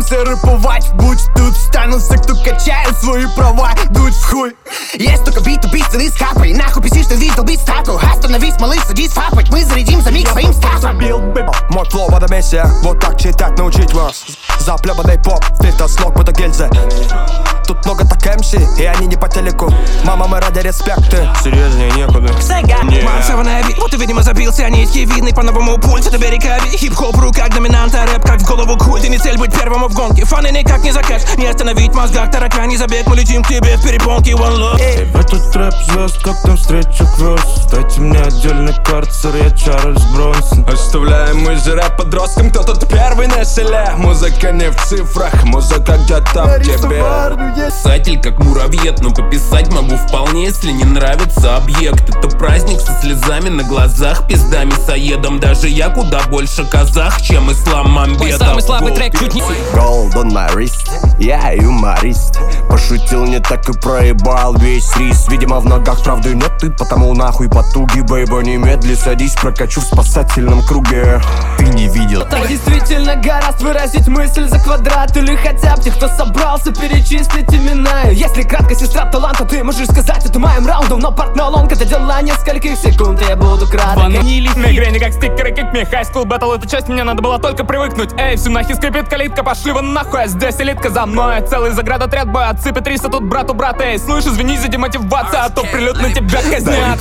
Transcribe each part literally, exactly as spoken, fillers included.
Научился рэповать, будь тут встанут все, кто качает свои права, дуть в хуй. Есть только бит, убийственный скапай. Нахуй писишь, ты видел бит стату. Остановись, малыш, садись фапать. Мы зарядим за миг своим статом. Мой флоу в миссия, вот так читать научить вас. Заплёбанный поп, фильтр слог, будто гильзы. Тут много так эм си, и они не по телеку. Мама, мы ради респекты. Серьезнее некуда. Мам, саванаби, вот ты, видимо, забился. Нитки видны по новому пульсу, это берегаби. Хип-хоп в руках доминанта, рэп как в голову культ. И не цель быть первым в гонке. Фаны никак не заказ, не остановить в мозгах тараканий забег. Мы летим к тебе в перепонке, one love. Эй, в этот рэп звезд, как там встречу квест. Дайте мне отдельный карцер, я Чарльз Бронсон. Оставляем мы же рэп подросткам, кто тут первый на селе. Музыка не в цифрах, музыка где-то в тебе. Писатель как муравьед, но пописать могу вполне, если не нравится объект. Это праздник со слезами на глазах, пиздами соедом. Даже я куда больше казах, чем ислам Мамбетов. Мой самый слабый трек чуть не... Gold on my wrist, я юморист. Пошутил не так и проебал весь рис. Видимо в ногах правды нет, и потому нахуй потуги. Бейба, немедли садись, прокачу в спасательном круге. Ты не видел. Так действительно гораздо выразить мысль за квадрат. Или хотя бы тех, кто собрался перечислить имена. Если кратко, сестра таланта, ты можешь сказать это моим раундом. Но партнер лонг, это дела нескольких секунд, я буду краток. Ванили на игре не как стикеры, как мне. High School Battle, эту часть мне надо было только привыкнуть. Эй, всю нахи скрипит калитка, пошли вон нахуй. А здесь элитка за мной, целый заградотряд бой. Отсыпет риса тут брату брат. Эй, слышь, извини за демотивацию, а то прилет на тебя казнят.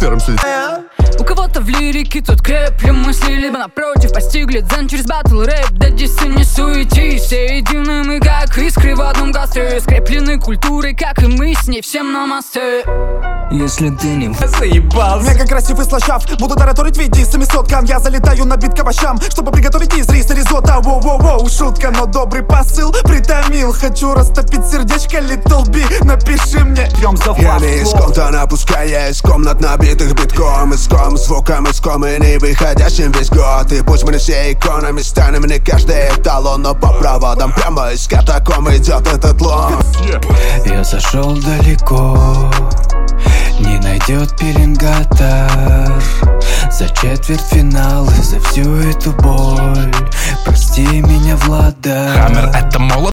У кого-то в лирике тут крепли мысли, либо напротив постигли дзен через батл рэп. Да дисы не суетись, все едины мы как искры в одном костре. Скреплены культурой, как и мы с ней, всем намасте. Если ты не заебался. Мега красивый слащав, буду тараторить види с семисоткам. Я залетаю на бит к овощам, чтобы приготовить из риса ризотто. Воу-воу-воу, шутка, но добрый посыл притомил. Хочу растопить сердечко, Little B, напиши мне. Пьем за Я не из комнат, опуская из комнат, набитых битком. Иском, звуком, иском и не выходящим весь год. И пусть мы не все иконами станем, не каждый эталон, но по проводам прямо из катакомб идет этот лом. Я зашел далеко, не найдет пеленгатор. За четвертьфинал и за всю эту боль прости меня, Влада. Хаммер — это молот.